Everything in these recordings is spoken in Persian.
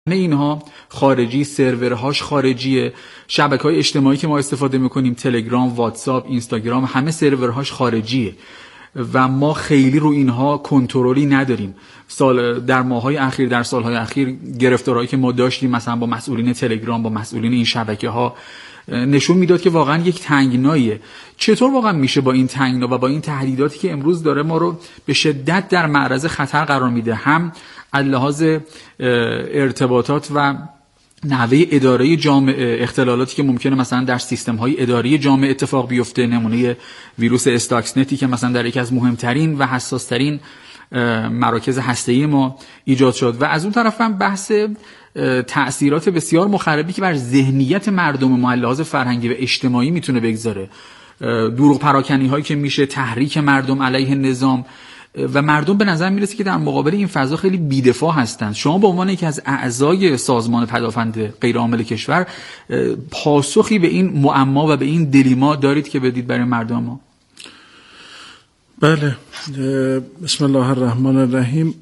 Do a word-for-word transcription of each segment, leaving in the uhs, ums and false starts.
اینها خارجی، سرورهاش خارجیه، شبکه‌های اجتماعی که ما استفاده میکنیم تلگرام، واتساپ، اینستاگرام، همه سرورهاش خارجیه و ما خیلی رو اینها کنترلی نداریم. سال در ماهای اخیر، در سالهای اخیر گرفتارهایی که ما داشتیم مثلا با مسئولین تلگرام، با مسئولین این شبکه‌ها نشون میداد که واقعا یک تنگناییه. چطور واقعا میشه با این تنگنا و با این تهدیداتی که امروز داره ما رو به شدت در معرض خطر قرار میده، هم از لحاظ ارتباطات و نحوه اداره جامعه، اختلالاتی که ممکنه مثلا در سیستم های اداری جامعه اتفاق بیفته، نمونه ویروس استاکسنتی که مثلا در یکی از مهمترین و حساسترین مراکز هسته‌ای ما ایجاد شد، و از اون طرف هم بحث تأثیرات بسیار مخربی که بر ذهنیت مردم ما لحاظ فرهنگی و اجتماعی میتونه بگذاره، دروغ پراکنی هایی که میشه، تحریک مردم علیه نظام، و مردم به نظر میرسه که در مقابل این فضا خیلی بی‌دفاع هستند. شما به عنوان یکی از اعضای سازمان پدافند غیرعامل کشور پاسخی به این معما و به این دلیما دارید که بدید برای مردم ما؟ بله، بسم الله الرحمن الرحیم.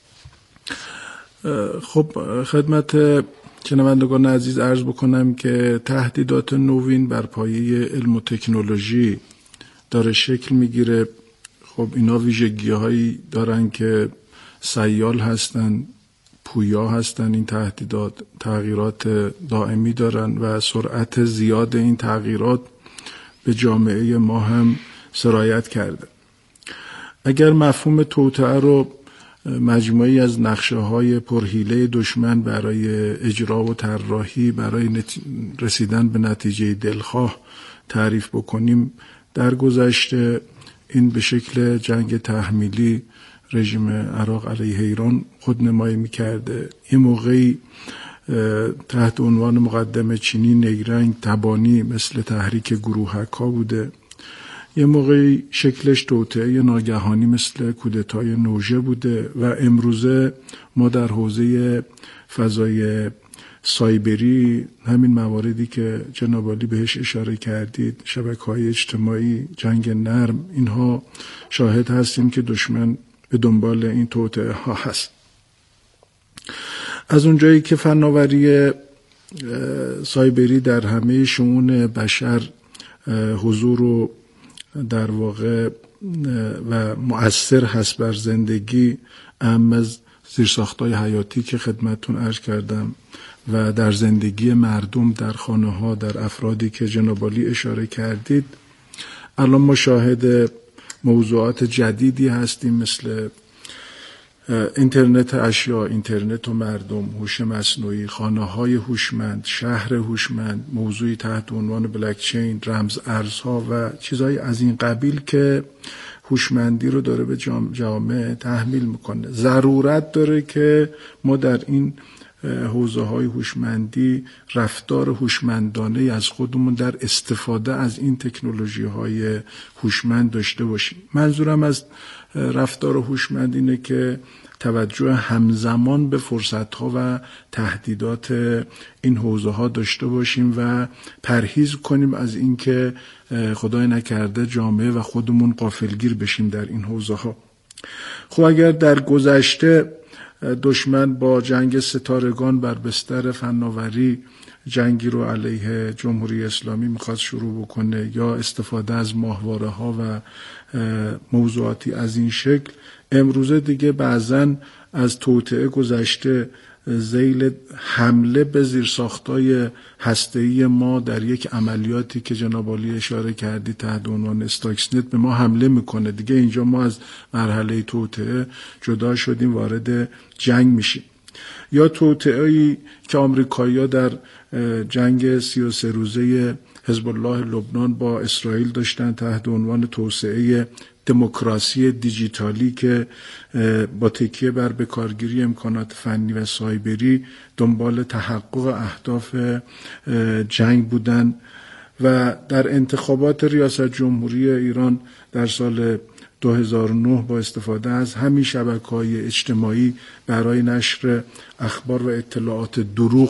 خب خدمت شنوندگان عزیز عرض بکنم که تهدیدات نوین بر پایه علم و تکنولوژی داره شکل میگیره. خب اینا ویژگی هایی دارن که سیال هستن، پویا هستن. این تهدیدات تغییرات دائمی دارن و سرعت زیاد این تغییرات به جامعه ما هم سرایت کرده. اگر مفهوم توطئه رو مجموعی از نقشه های پرحیله دشمن برای اجرا و طراحی برای نت... رسیدن به نتیجه دلخواه تعریف بکنیم، در گذشته این به شکل جنگ تحمیلی رژیم عراق علیه ایران خودنمایی می‌کرده. این موقعی تحت عنوان مقدم چینی نیرنگ تبانی مثل تحریک گروهک‌ها بوده. یه موقعی شکلش توطئه ناگهانی مثل کودتای نوژه بوده و امروزه ما در حوزه فضای سایبری همین مواردی که جناب عالی بهش اشاره کردید، شبکه‌های اجتماعی، جنگ نرم، اینها شاهد هستیم که دشمن به دنبال این توطئه ها هست. از اونجایی که فناوری سایبری در همه شئون بشر حضور و در واقع و مؤثر هست بر زندگی، اهم از زیرساخت‌های حیاتی که خدمتتون عرض کردم و در زندگی مردم، در خانه‌ها، در افرادی که جناب عالی اشاره کردید، الان ما شاهد موضوعات جدیدی هستیم مثل اینترنت اشیا، اینترنت و مردم، هوش مصنوعی، خانه‌های هوشمند، شهر هوشمند، موضوعی تحت عنوان بلاک چین، رمز ارزها و چیزهای از این قبیل که هوشمندی رو داره به جامعه تحمیل میکنه. ضرورت داره که ما در این حوزه های هوشمندی رفتار هوشمندانه از خودمون در استفاده از این تکنولوژی های هوشمند داشته باشیم. منظورم از رفتار هوشمند اینه که توجه همزمان به فرصت ها و تهدیدات این حوزه ها داشته باشیم و پرهیز کنیم از اینکه خدای نکرده جامعه و خودمون غافلگیر بشیم در این حوزه ها. خب اگر در گذشته دشمن با جنگ ستارگان بر بستر فناوری جنگی رو علیه جمهوری اسلامی میخواد شروع بکنه یا استفاده از ماهواره ها و موضوعاتی از این شکل، امروزه دیگه بعضن از توطئه گذشته ذیل حمله به زیرساختای هسته‌ای ما در یک عملیاتی که جناب عالی اشاره کردی تحت عنوان استاکسنت به ما حمله میکنه. دیگه اینجا ما از مرحله توطئه جدا شدیم، وارد جنگ میشیم. یا توطئه‌ای که آمریکایی‌ها در جنگ سی و سه روزه حزب الله لبنان با اسرائیل داشتن تحت عنوان توسعه دموکراسی دیجیتالی که با تکیه بر بکارگیری امکانات فنی و سایبری دنبال تحقق اهداف جنگ بودن. و در انتخابات ریاست جمهوری ایران در سال دو هزار و نه با استفاده از همین شبکه‌های اجتماعی برای نشر اخبار و اطلاعات دروغ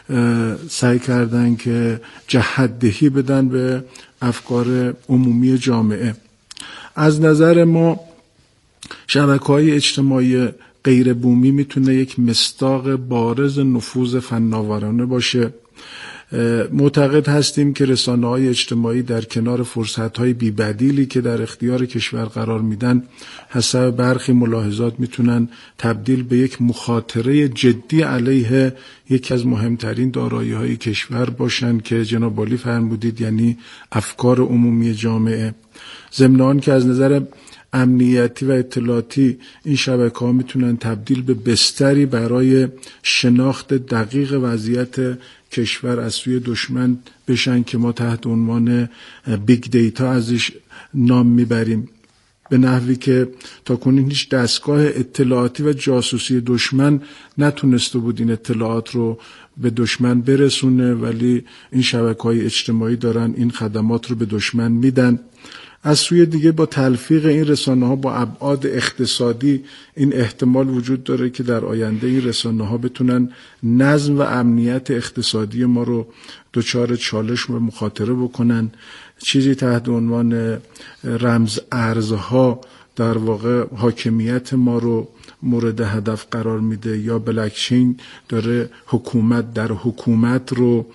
سعی کردن که جهت‌دهی بدن به افکار عمومی جامعه. از نظر ما شبکه‌های اجتماعی غیر بومی میتونه یک مصداق بارز نفوذ فناورانه باشه. معتقد هستیم که رسانه‌های اجتماعی در کنار فرصت‌های بی‌بدیلی که در اختیار کشور قرار میدن، حسب برخی ملاحظات میتونن تبدیل به یک مخاطره جدی علیه یکی از مهمترین دارایی‌های کشور باشن که جناب عالی فرمودید، یعنی افکار عمومی جامعه. ضمن آن که از نظر امنیتی و اطلاعاتی این شبکه‌ها میتونن تبدیل به بستری برای شناخت دقیق وضعیت کشور از سوی دشمن بشن که ما تحت عنوان بیگ دیتا ازش نام میبریم، به نحوی که تاکنون هیچ دستگاه اطلاعاتی و جاسوسی دشمن نتونسته بود این اطلاعات رو به دشمن برسونه، ولی این شبکه‌های اجتماعی دارن این خدمات رو به دشمن میدن. از سوی دیگه با تلفیق این رسانه‌ها با ابعاد اقتصادی این احتمال وجود داره که در آینده این رسانه‌ها بتونن نظم و امنیت اقتصادی ما رو دچار چالش و مخاطره بکنن. چیزی تحت عنوان رمز ارزها در واقع حاکمیت ما رو مورد هدف قرار میده، یا بلاکچین داره حکومت در حکومت رو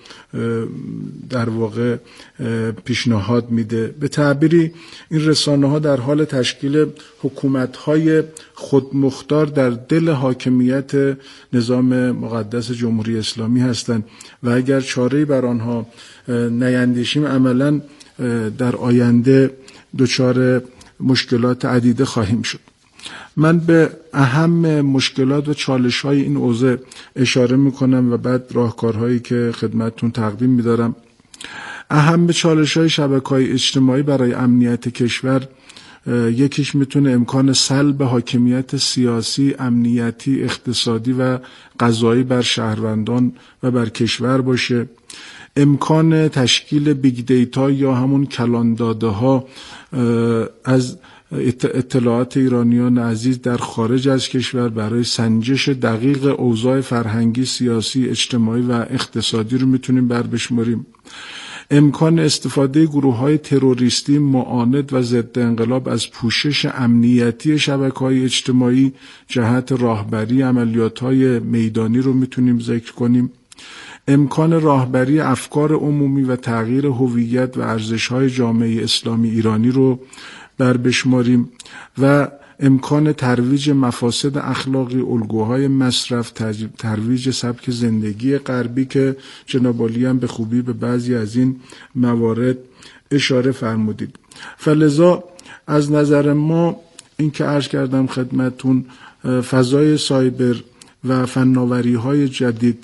در واقع پیشنهاد میده. به تعبیری این رسانه ها در حال تشکیل حکومت های خودمختار در دل حاکمیت نظام مقدس جمهوری اسلامی هستند و اگر چاره‌ای بر آنها نیندیشیم عملاً در آینده دچار مشکلات عدیده خواهیم شد. من به اهم مشکلات و چالش‌های این اوضاع اشاره می‌کنم و بعد راهکارهایی که خدمتتون تقدیم می‌دارم. اهم چالش‌های شبکه‌های اجتماعی برای امنیت کشور، یکیش میتونه امکان سلب حاکمیت سیاسی، امنیتی، اقتصادی و قضایی بر شهروندان و بر کشور باشه. امکان تشکیل بیگ دیتا یا همون کلان داده ها از اطلاعات ایرانیان عزیز در خارج از کشور برای سنجش دقیق اوضاع فرهنگی، سیاسی، اجتماعی و اقتصادی رو میتونیم بر بشماریم. امکان استفاده گروه‌های تروریستی معاند و ضد انقلاب از پوشش امنیتی شبکه‌های اجتماعی جهت راهبری عملیات‌های میدانی رو میتونیم ذکر کنیم. امکان راهبری افکار عمومی و تغییر هویت و ارزش‌های جامعه اسلامی ایرانی رو بر بشماریم و امکان ترویج مفاسد اخلاقی، الگوهای مصرف، ترویج سبک زندگی غربی که جناب عالی هم به خوبی به بعضی از این موارد اشاره فرمودید. فلذا از نظر ما این که عرض کردم خدمتون، فضای سایبر و فناوری‌های جدید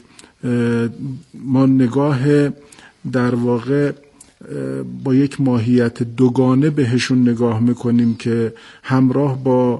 ما نگاه در واقع با یک ماهیت دوگانه بهشون نگاه میکنیم که همراه با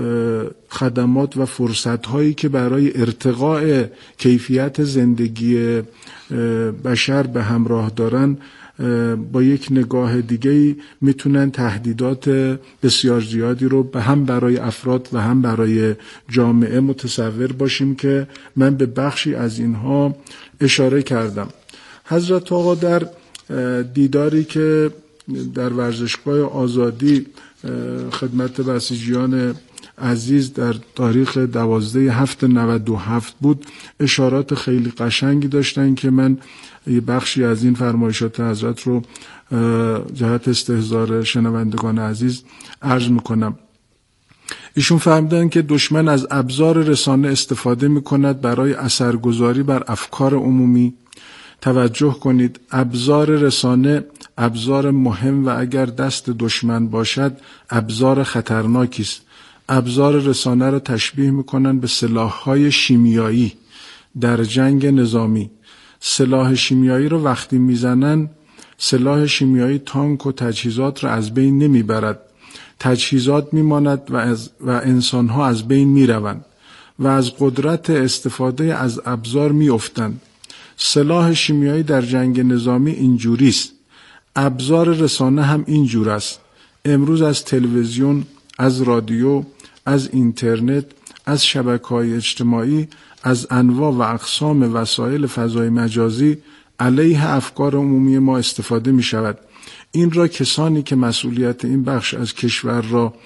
خدمات و فرصت‌هایی که برای ارتقاء کیفیت زندگی بشر به همراه دارن، با یک نگاه دیگه‌ای میتونن تهدیدات بسیار زیادی رو به هم برای افراد و هم برای جامعه متصور باشیم که من به بخشی از اینها اشاره کردم. حضرت آقا در دیداری که در ورزشگاه آزادی خدمت بسیجیان عزیز در تاریخ دوازده هفت نود و هفت بود، اشارات خیلی قشنگی داشتن که من یه بخشی از این فرمایشات حضرت رو جهت استحضار شنوندگان عزیز عرض میکنم. ایشون فهمیدن که دشمن از ابزار رسانه استفاده میکند برای اثرگذاری بر افکار عمومی. توجه کنید، ابزار رسانه ابزار مهم و اگر دست دشمن باشد ابزار خطرناکی است. ابزار رسانه را تشبیه میکنن به سلاح‌های شیمیایی در جنگ نظامی. سلاح شیمیایی رو وقتی میزنن، سلاح شیمیایی تانک و تجهیزات را از بین نمیبرد. تجهیزات میماند و, از و انسانها از بین میروند و از قدرت استفاده از ابزار میافتند. سلاح شیمیایی در جنگ نظامی اینجوری است. ابزار رسانه هم اینجور است. امروز از تلویزیون، از رادیو، از اینترنت، از شبکه‌های اجتماعی، از انواع و اقسام وسایل فضای مجازی علیه افکار عمومی ما استفاده می شود. این را کسانی که مسئولیت این بخش از کشور را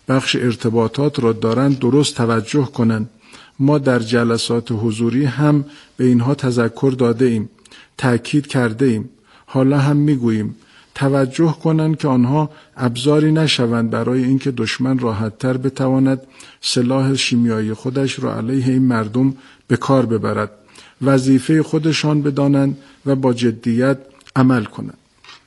بخش ارتباطات را دارند درست توجه کنند. ما در جلسات حضوری هم به اینها تذکر داده ایم، تأکید کرده ایم. حالا هم میگوییم توجه کنند که آنها ابزاری نشوند برای اینکه دشمن راحت‌تر بتواند سلاح شیمیایی خودش را علیه این مردم به کار ببرد. وظیفه خودشان بدانند و با جدیت عمل کنند.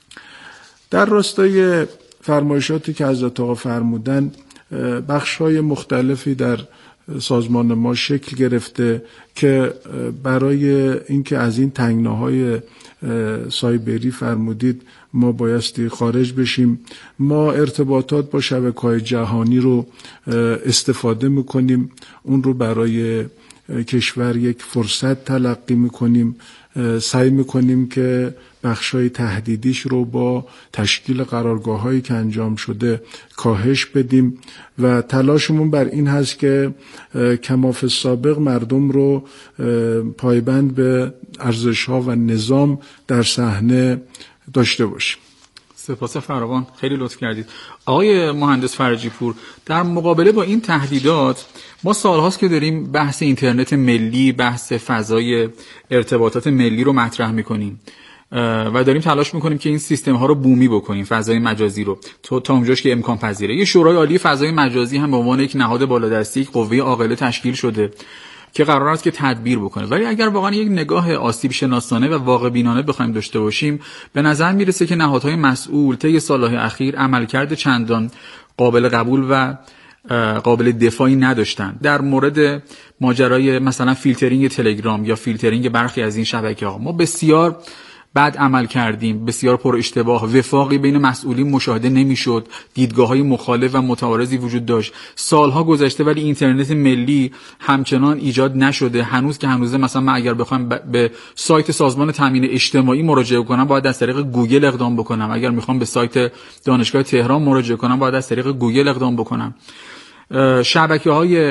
در راستای فرمایشاتی که حضرت آقا فرمودن، بخش‌های مختلفی در سازمان ما شکل گرفته که برای اینکه از این تنگناهای سایبری فرمودید ما بایستی خارج بشیم، ما ارتباطات با شبکه‌های جهانی رو استفاده میکنیم، اون رو برای کشور یک فرصت تلقی میکنیم، سعی میکنیم که بخشای تهدیدیش رو با تشکیل قرارگاه‌هایی که انجام شده کاهش بدیم و تلاشمون بر این هست که کما فی السابق مردم رو پایبند به ارزش‌ها و نظام در صحنه داشته باشیم. سپاس فراوان، خیلی لطف کردید. آقای مهندس فرجی پور، در مقابله با این تهدیدات ما سالهاست که داریم بحث اینترنت ملی، بحث فضای ارتباطات ملی رو مطرح میکنیم و داریم تلاش میکنیم که این سیستم ها رو بومی بکنیم، فضای مجازی رو تا اونجاش که امکان پذیره. یه شورای عالی فضای مجازی هم به عنوان یک نهاد بالادستی، یک قوه عاقله تشکیل شده که قرار است که تدبیر بکنه. ولی اگر واقعا یک نگاه آسیب شناسانه و واقع بینانه بخوایم داشته باشیم، به نظر میرسه که نهادهای مسئول طی سالهای اخیر عملکرد چندان قابل قبول و قابل دفاعی نداشتن. در مورد ماجرای مثلا فیلترینگ تلگرام یا فیلترینگ برخی از این شبکه‌ها ما بسیار بد عمل کردیم، بسیار پر اشتباه، وفاقی بین مسئولین مشاهده نمیشد، دیدگاه‌های مخالف و متعارضی وجود داشت. سالها گذشته ولی اینترنت ملی همچنان ایجاد نشده. هنوز که هنوزه مثلا من اگر بخوام به سایت سازمان تامین اجتماعی مراجعه کنم باید از طریق گوگل اقدام بکنم، اگر میخوام به سایت دانشگاه تهران مراجعه کنم باید از طریق گوگل اقدام بکنم. شبکه‌های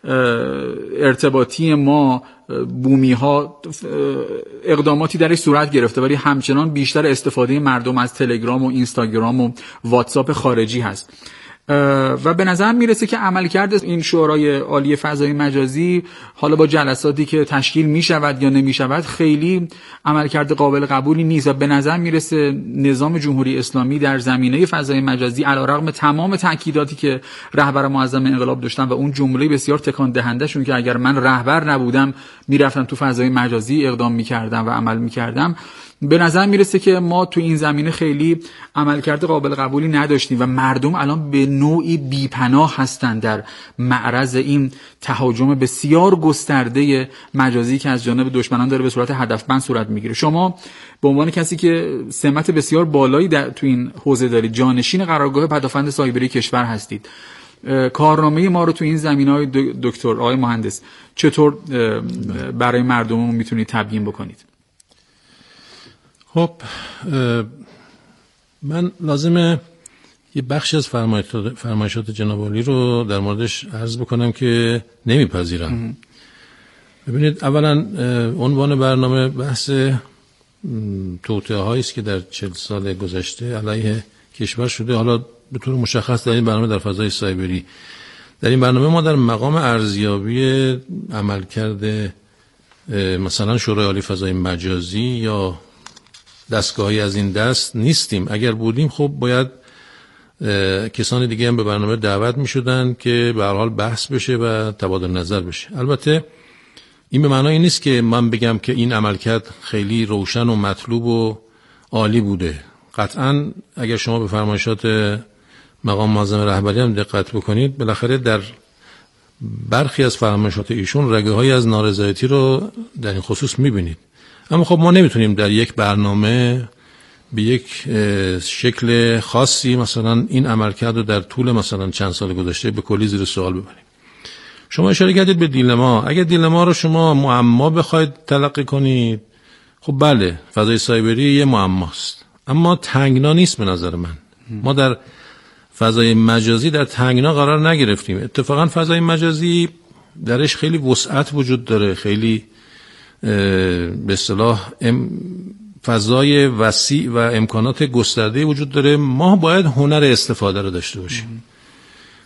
ارتباطی ما، بومی ها، اقداماتی درش صورت گرفته ولی همچنان بیشتر استفاده مردم از تلگرام و اینستاگرام و واتساپ خارجی هست و به نظر میرسه که عملکرد این شورای عالی فضای مجازی حالا با جلساتی که تشکیل میشود یا نمیشود خیلی عملکرد قابل قبولی نیست و به نظر میرسه نظام جمهوری اسلامی در زمینه فضای مجازی علیرغم تمام تاکیداتی که رهبر معظم انقلاب داشتن و اون جمله بسیار تکان دهنده شون که اگر من رهبر نبودم میرفتم تو فضای مجازی اقدام میکردم و عمل میکردم، به نظر میرسه که ما تو این زمینه خیلی عملکرد قابل قبولی نداشتیم و مردم الان به نوعی بیپناه هستند در معرض این تهاجم بسیار گسترده مجازی که از جانب دشمنان داره به صورت هدفمند صورت میگیره. شما به عنوان کسی که سمت بسیار بالایی در تو این حوزه دارید، جانشین قرارگاه پدافند سایبری کشور هستید، کارنامه ما رو تو این زمینه‌های دکتر آقای مهندس چطور برای مردممون میتونید تبیین بکنید؟ خب من لازمه یه بخشی از فرمایشات جناب عالی رو در موردش عرض بکنم که نمیپذیرم. ببینید، اولا عنوان برنامه بحث توطئه هایی است که در چهل سال گذشته علیه کشور شده، حالا به طور مشخص در این برنامه در فضای سایبری. در این برنامه ما در مقام ارزیابی عملکرد مثلا شورای عالی فضای مجازی یا دستگاهی از این دست نیستیم. اگر بودیم خب باید کسان دیگه هم به برنامه دعوت می شدن که به هر حال بحث بشه و تبادل نظر بشه. البته این به معنای نیست که من بگم که این عملکرد خیلی روشن و مطلوب و عالی بوده. قطعا اگر شما به فرمایشات مقام معظم رهبری هم دقت بکنید، بالاخره در برخی از فرمایشات ایشون رگه های از نارضایتی رو در این خصوص می بینید. اما خب ما نمیتونیم در یک برنامه به یک شکل خاصی مثلا این عملکرد رو در طول مثلا چند سال گذشته به کلی زیر سوال ببریم. شما اشاره کردید به دیلما. اگر دیلما رو شما معما بخواید تلقی کنید، خب بله، فضای سایبری یه معماست، اما تنگنا نیست به نظر من. ما در فضای مجازی در تنگنا قرار نگرفتیم. اتفاقا فضای مجازی درش خیلی وسعت وجود داره، خیلی به اصطلاح فضای وسیع و امکانات گسترده وجود داره. ما باید هنر استفاده رو داشته باشیم.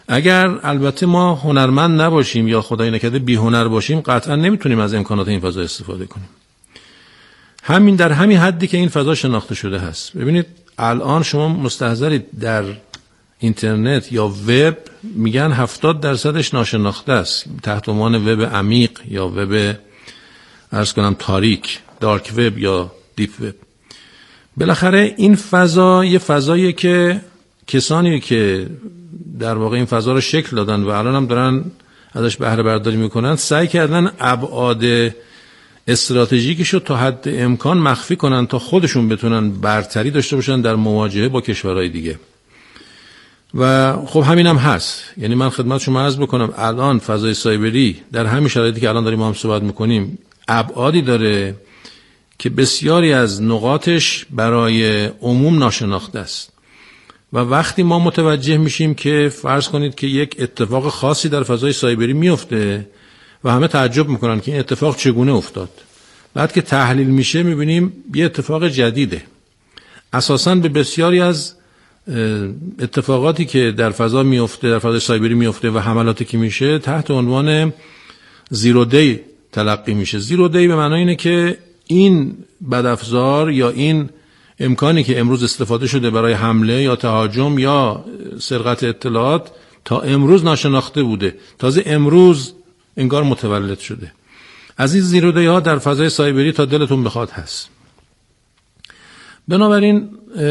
اگر البته ما هنرمند نباشیم یا خدای نکرده بی هنر باشیم، قطعا نمیتونیم از امکانات این فضا استفاده کنیم. همین در همین حدی که این فضا شناخته شده هست. ببینید الان شما مستحضرید در اینترنت یا وب میگن هفتاد درصدش ناشناخته است، تحت عنوان وب عمیق یا وب عرض کنم تاریک، دارک وب یا دیپ وب. بالاخره این فضا یه فضاییه که کسانی که در واقع این فضا رو شکل دادن و الان هم دارن ازش بهره برداری میکنن، سعی کردن ابعاد استراتژیکش رو تا حد امکان مخفی کنن تا خودشون بتونن برتری داشته باشن در مواجهه با کشورهای دیگه. و خب همین هم هست. یعنی من خدمت شما عرض بکنم الان فضای سایبری در همین شرایطی که الان داریم ما هم صحبت میکنیم ابعادی داره که بسیاری از نقاطش برای عموم ناشناخته است. و وقتی ما متوجه میشیم که فرض کنید که یک اتفاق خاصی در فضای سایبری میفته و همه تعجب میکنن که این اتفاق چگونه افتاد، بعد که تحلیل میشه میبینیم یه اتفاق جدیده. اساساً به بسیاری از اتفاقاتی که در فضا میفته، در فضای سایبری میفته و حملاتی که میشه تحت عنوان زیرو دی تلقی میشه. زیرو دی به معنای اینه که این بدافزار یا این امکانی که امروز استفاده شده برای حمله یا تهاجم یا سرقت اطلاعات تا امروز ناشناخته بوده، تازه امروز انگار متولد شده. از این زیرو دی ها در فضای سایبری تا دلتون بخواد هست. بنابراین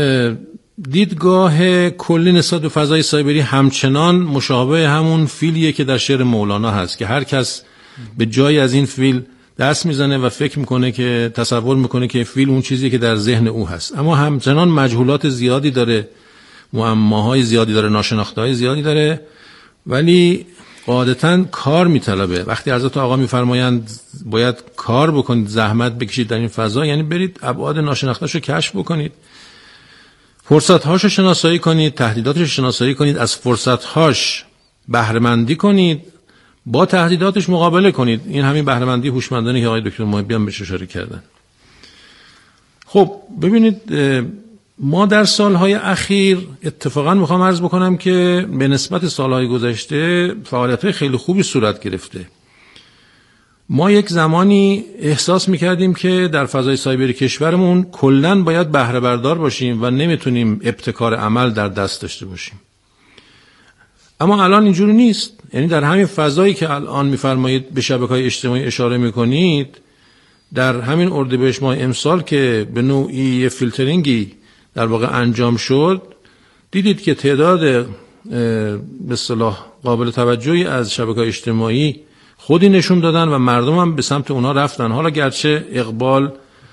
دیدگاه کلی نسبت به فضای سایبری همچنان مشابه همون فیلیه که در شعر مولانا هست که هر کس به جای از این فیل دست میزنه و فکر میکنه که تصور میکنه که فیل اون چیزی که در ذهن او هست، اما همچنان مجهولات زیادی داره، معماهای زیادی داره، ناشناخته‌های زیادی داره، ولی قاعدتاً کار میطلبه. وقتی حضرت آقا میفرمایند باید کار بکنید، زحمت بکشید در این فضا، یعنی برید ابعاد ناشناخته‌شو کشف بکنید، فرصت‌هاش رو شناسایی کنید، تهدیداتش رو شناسایی کنید، از فرصت‌هاش بهره مندی کنید، با تهدیداتش مقابله کنید. این همین بهره مندی هوشمندانه که آقای دکتر محبی هم بهش اشاره کردن. خب ببینید ما در سالهای اخیر اتفاقا میخوام عرض بکنم که به نسبت سالهای گذشته فعالیت‌های خیلی خوبی صورت گرفته. ما یک زمانی احساس میکردیم که در فضای سایبری کشورمون کلاً باید بهره بردار باشیم و نمیتونیم ابتکار عمل در دست داشته باشیم. اما الان اینجوری نیست. یعنی در همین فضایی که الان میفرمایید به شبکه‌های اجتماعی اشاره میکنید، در همین اردیبهشت ماه امسال که به نوعی فیلترینگی در واقع انجام شد، دیدید که تعداد به اصطلاح قابل توجهی از شبکه‌های اجتماعی خودی نشون دادن و مردم هم به سمت اونا رفتن. حالا گرچه اقبال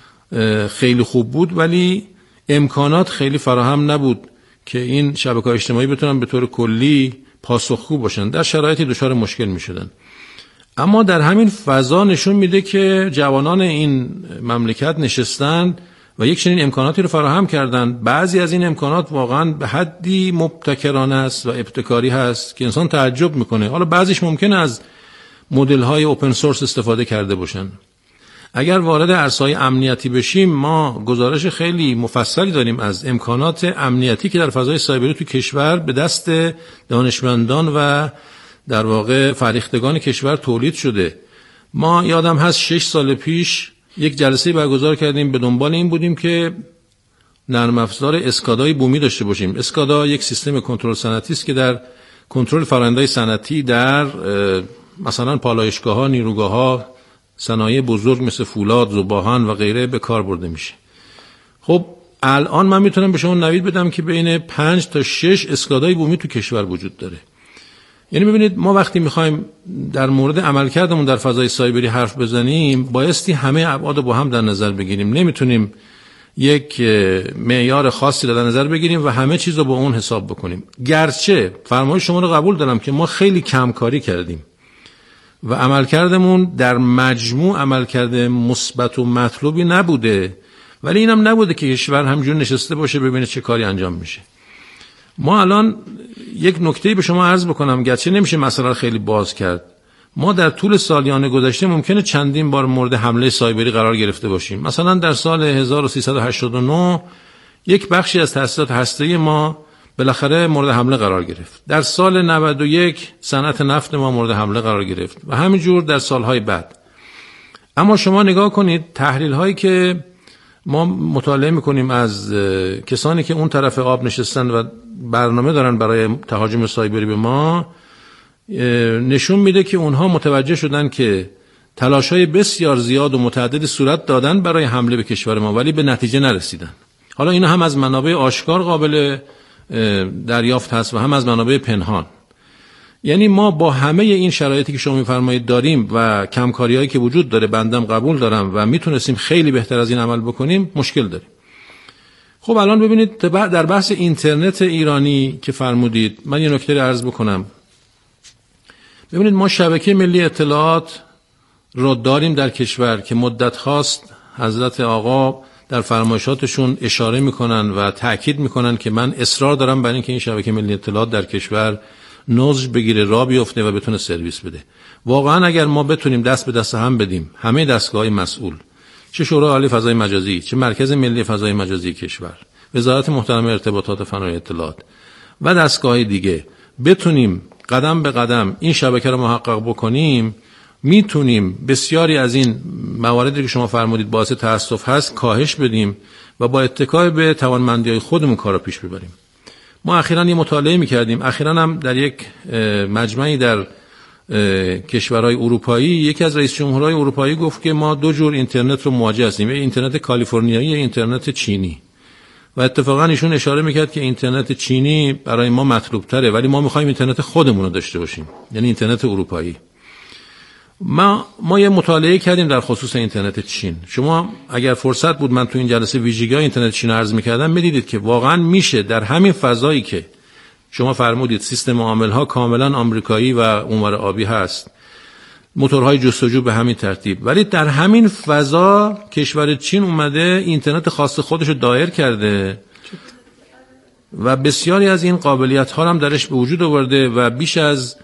خیلی خوب بود ولی امکانات خیلی فراهم نبود که این شبکه‌های اجتماعی بتونن به طور کلی پاسخگو باشن، در شرایطی دچار مشکل می‌شدن. اما در همین فضا نشون میده که جوانان این مملکت نشستن و یک چنین امکاناتی رو فراهم کردن. بعضی از این امکانات واقعاً به حدی مبتکرانه است و ابتکاری هست که انسان تعجب میکنه. حالا بعضیش ممکنه از مدل‌های اوپن سورس استفاده کرده باشن. اگر وارد عرصه‌های امنیتی بشیم، ما گزارش خیلی مفصلی داریم از امکانات امنیتی که در فضای سایبری تو کشور به دست دانشمندان و در واقع فرهیختگان کشور تولید شده. ما یادم هست شش سال پیش یک جلسه برگزار کردیم، به دنبال این بودیم که نرم افزار اسکادای بومی داشته باشیم. اسکادا یک سیستم کنترل صنعتی است که در کنترل فرآیندهای صنعتی در مثلا پالایشگاه‌ها، نیروگاه‌ها، صنایع بزرگ مثل فولاد، ذوباهن و غیره به کار برده میشه. خب الان من میتونم به شما نوید بدم که بین پنج تا شش اسکادای بومی تو کشور وجود داره. یعنی ببینید ما وقتی میخوایم در مورد عملکردمون در فضای سایبری حرف بزنیم، بایستی همه ابعاد با هم در نظر بگیریم. نمیتونیم یک معیار خاصی رو در نظر بگیریم و همه چیز رو با اون حساب بکنیم. گرچه فرمایش شما رو قبول دارم که ما خیلی کمکاری کردیم و عملکردمون در مجموع عملکرد مثبت و مطلوبی نبوده، ولی اینم نبوده که کشور همجور نشسته باشه ببینه چه کاری انجام میشه. ما الان یک نکته به شما عرض بکنم، گرچه نمیشه مسئله خیلی باز کرد. ما در طول سالیان گذشته ممکنه چندین بار مورد حمله سایبری قرار گرفته باشیم. مثلا در سال هزار و سیصد و هشتاد و نه یک بخشی از تأسیسات هسته‌ای ما بالاخره مورد حمله قرار گرفت. در سال نود و یک صنعت نفت ما مورد حمله قرار گرفت و همینجور در سالهای بعد. اما شما نگاه کنید تحلیل هایی که ما مطالعه میکنیم از کسانی که اون طرف آب نشستن و برنامه دارن برای تهاجم سایبری به ما، نشون میده که اونها متوجه شدن که تلاش‌های بسیار زیاد و متعددی صورت دادن برای حمله به کشور ما ولی به نتیجه نرسیدن. حالا اینا هم از منابع آشکار قابل دریافت هست و هم از منابع پنهان. یعنی ما با همه این شرایطی که شما می‌فرمایید داریم و کمکاری‌هایی که وجود داره، بندم قبول دارم و میتونستیم خیلی بهتر از این عمل بکنیم، مشکل داریم. خب الان ببینید در بحث اینترنت ایرانی که فرمودید، من یه نکته عرض بکنم. ببینید ما شبکه ملی اطلاعات رو داریم در کشور که مدت خواست حضرت آقا در فرمایشاتشون اشاره میکنن و تأکید میکنن که من اصرار دارم بر اینکه این شبکه ملی اطلاعات در کشور نضج بگیره، راه بیفته و بتونه سرویس بده. واقعا اگر ما بتونیم دست به دست هم بدیم، همه دستگاه‌های مسئول، چه شورای عالی فضای مجازی، چه مرکز ملی فضای مجازی کشور، وزارت محترمه ارتباطات فناوری اطلاعات و دستگاه‌های دیگه، بتونیم قدم به قدم این شبکه رو محقق بکنیم، میتونیم بسیاری از این مواردی که شما فرمودید باعث تأسف هست کاهش بدیم و با اتکای به توانمندی‌های خودمون کارو پیش ببریم. ما اخیراً یه مطالعه می‌کردیم، اخیراً هم در یک مجمعی در کشورهای اروپایی یکی از رئیس جمهورهای اروپایی گفت که ما دو جور اینترنت رو مواجه هستیم، یه اینترنت کالیفرنیایی، یه اینترنت چینی. و اتفاقاً ایشون اشاره می‌کرد که اینترنت چینی برای ما مطلوب تره ولی ما می‌خوایم اینترنت خودمون رو داشته باشیم، یعنی اینترنت اروپایی. ما ما یه مطالعه کردیم در خصوص اینترنت چین. شما اگر فرصت بود من تو این جلسه ویژگی‌های اینترنت چین عرض می‌کردم، می‌دیدید که واقعاً میشه در همین فضایی که شما فرمودید سیستم عامل‌ها کاملاً آمریکایی و اونور آبی هست، موتورهای جستجو به همین ترتیب، ولی در همین فضا کشور چین اومده اینترنت خاص خودش رو دایر کرده و بسیاری از این قابلیت‌ها هم درش به وجود آورده و بیش از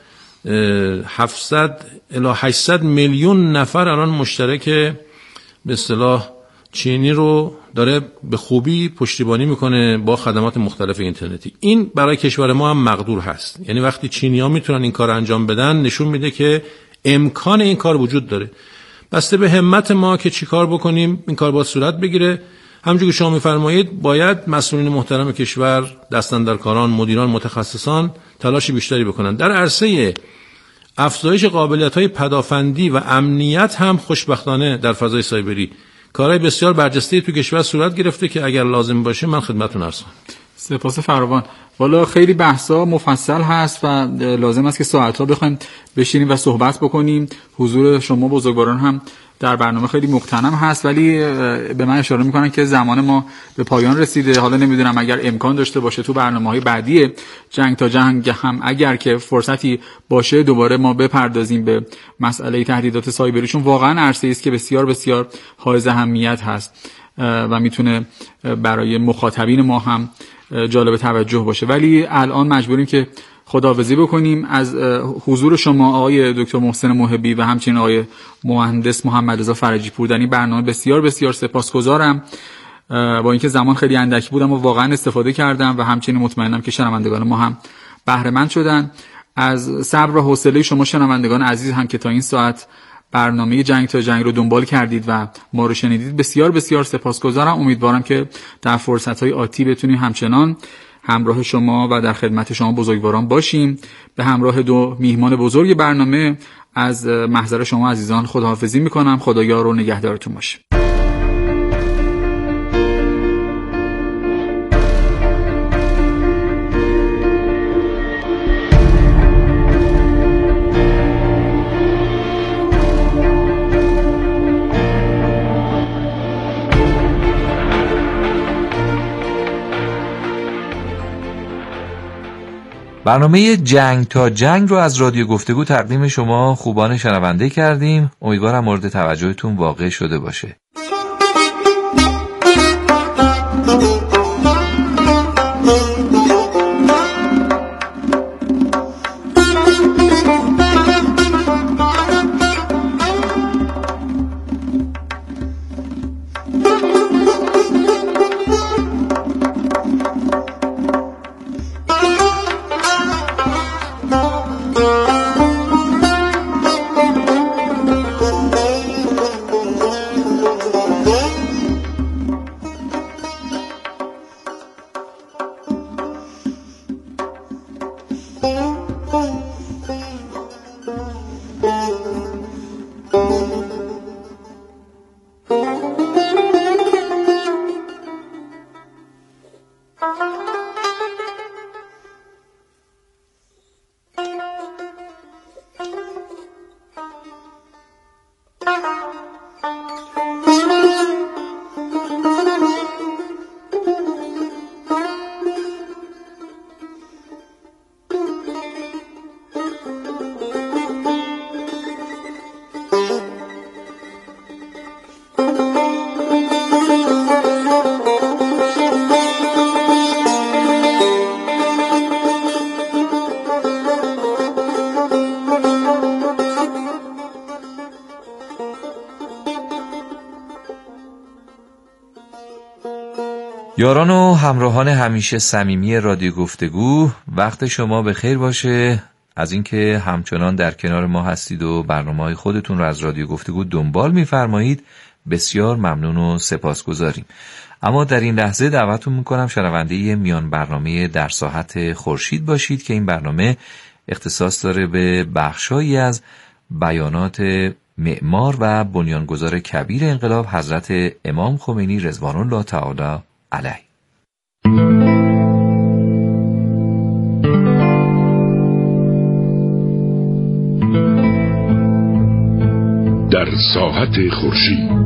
هفتصد الی هشتصد میلیون نفر الان مشترک به اصطلاح چینی رو داره به خوبی پشتیبانی میکنه با خدمات مختلف اینترنتی. این برای کشور ما هم مقدور هست. یعنی وقتی چینی‌ها میتونن این کار انجام بدن نشون میده که امکان این کار وجود داره. بسته به همت ما که چی کار بکنیم این کار باید صورت بگیره. همونجوری که شما میفرمایید باید مسئولین محترم کشور، دستاندرکاران، مدیران، متخصصان تلاش بیشتری بکنن. در عرصه افزایش قابلیت‌های پدافندی و امنیت هم خوشبختانه در فضای سایبری کارهای بسیار برجسته‌ای تو کشور صورت گرفته که اگر لازم باشه من خدمتتون عرض کنم. سپاس فراوان. والا خیلی بحثا مفصل هست و لازم است که ساعت‌ها بخوایم بشینیم و صحبت بکنیم. حضور شما بزرگواران هم در برنامه خیلی مغتنم هست، ولی به من اشاره میکنن که زمان ما به پایان رسیده. حالا نمیدونم اگر امکان داشته باشه تو برنامه‌های بعدی جنگ تا جنگ هم اگر که فرصتی باشه دوباره ما بپردازیم به مسئله تهدیدات سایبری، چون واقعا عرصه‌ای است که بسیار بسیار حائز اهمیت هست و میتونه برای مخاطبین ما هم جالب توجه باشه. ولی الان مجبوریم که خداحافظی بکنیم. از حضور شما آقای دکتر محسن محبی و همچنین آقای مهندس محمد رضا فرجی پور در این برنامه بسیار بسیار سپاسگزارم. با اینکه زمان خیلی اندکی بود اما واقعا استفاده کردم و همچنین مطمئنم که شنوندگان ما هم بهره مند شدن. از صبر و حوصله شما شنوندگان عزیز هم که تا این ساعت برنامه جنگ تا جنگ رو دنبال کردید و ما رو شنیدید بسیار بسیار سپاسگزارم. امیدوارم که در فرصت‌های آتی بتونیم همچنان همراه شما و در خدمت شما بزرگواران باشیم. به همراه دو میهمان بزرگ برنامه از محضر شما عزیزان خداحافظی میکنم. خدایا رو نگهدارتون باشه. برنامه جنگ تا جنگ رو از رادیو گفتگو تقدیم شما خوبان شنونده کردیم. امیدوارم مورد توجهتون واقع شده باشه. یاران و همراهان همیشه صمیمی رادیو گفتگو، وقت شما به خیر باشه. از اینکه همچنان در کنار ما هستید و برنامه‌های خودتون رو از رادیو گفتگو دنبال می‌فرمایید بسیار ممنون و سپاسگزاریم. اما در این لحظه دعوتتون می‌کنم شنونده میان برنامه در ساحت خورشید باشید که این برنامه اختصاص داره به بخشایی از بیانات معمار و بنیانگذار کبیر انقلاب حضرت امام خمینی رضوان الله تعالی علیه. در ساحت خورشید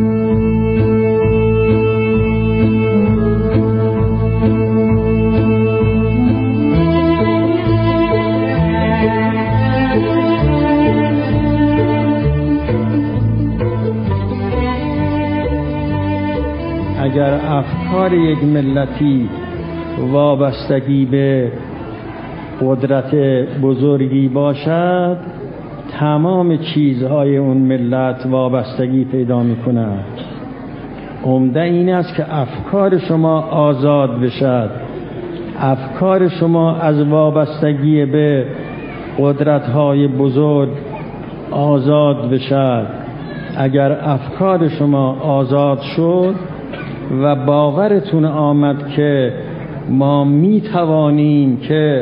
اگر افکار یک ملتی وابستگی به قدرت بزرگی باشد، تمام چیزهای اون ملت وابستگی پیدا می کند. عمده این است که افکار شما آزاد بشد، افکار شما از وابستگی به قدرت‌های بزرگ آزاد بشد. اگر افکار شما آزاد شد و باورتون آمد که ما می توانیم که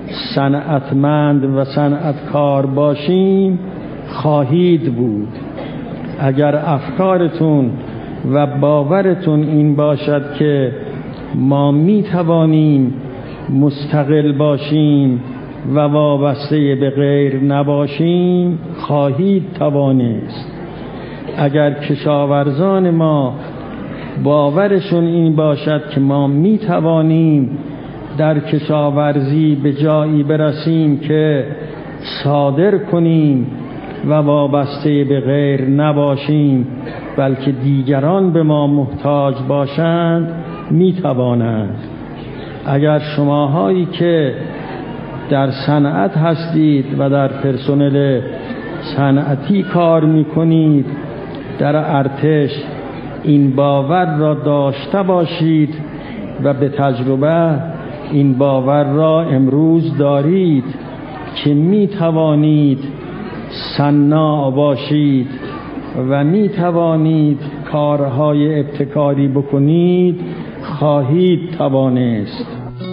صنعتمند و صنعتکار باشیم، خواهید بود. اگر افکارتون و باورتون این باشد که ما می توانیم مستقل باشیم و وابسته به غیر نباشیم، خواهید توانست. اگر کشاورزان ما باورشون این باشد که ما می توانیم در کشاورزی به جایی برسیم که صادر کنیم و وابسته به غیر نباشیم بلکه دیگران به ما محتاج باشند، می توانند. اگر شماهایی که در صنعت هستید و در پرسنل صنعتی کار می کنید، در ارتش این باور را داشته باشید و به تجربه این باور را امروز دارید که می توانید صناع باشید و می توانید کارهای ابتکاری بکنید، خواهید توانست.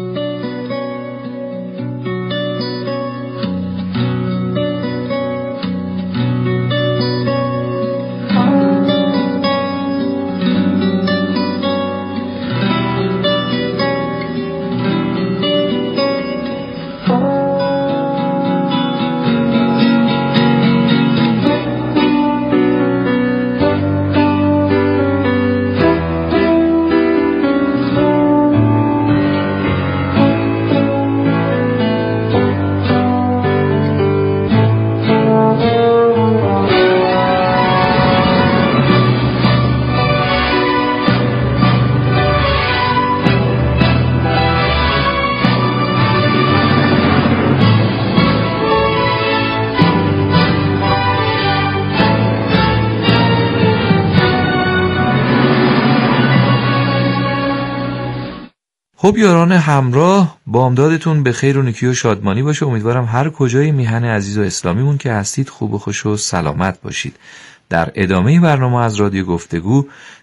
خب یاران همراه، بامدادتون به خیر و نیکی و شادمانی باشه. امیدوارم هر کجای میهن عزیز و اسلامیمون که هستید خوب و خوش و سلامت باشید. در ادامه برنامه از رادیو گفتگو